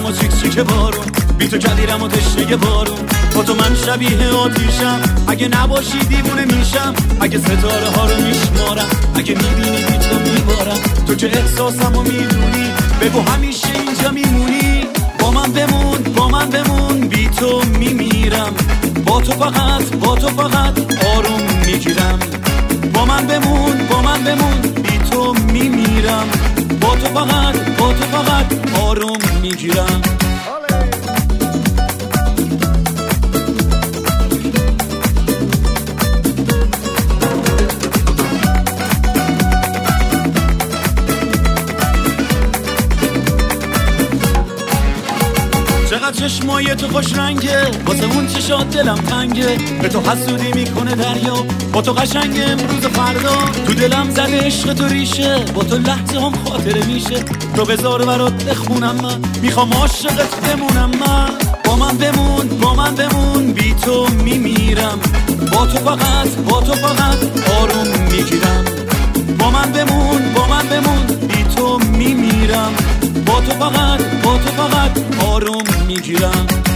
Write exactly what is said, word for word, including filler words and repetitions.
و چیک چیک بارون، بی تو کدیرم و تشنه بارون. با تو من شبیه آتیشم، اگه نباشی دیوونه میشم. اگه ستاره ها رو میشمارم، اگه میبینی بی تو میبارم. تو که احساسم و میدونی، بگو همیشه اینجا میمونی. با من بمون، با من بمون، بی تو میمیرم. با تو فقط، با تو فقط آروم میگیرم. با من بمون، با من بمون، بی تو میمیرم. با تو فقط، با تو فقط آروم میگیرم. چقدر چشمای تو خوش رنگه، واسه اون چشات دلم تنگه. به تو حسودی میکنه دریا، با تو قشنگ امروز و فردا. تو دلم زده عشق تو ریشه، با تو لحظه هم خاطره میشه. تو بذار برات بخونم، من میخوام عاشقت بمونم. من با من بمون، با من بمون، بی تو میمیرم. با تو فقط، با تو فقط آروم میگیرم. با من بمون، با من بمون، بی تو میمیرم. با تو فقط، با تو فقط آروم میگیرم.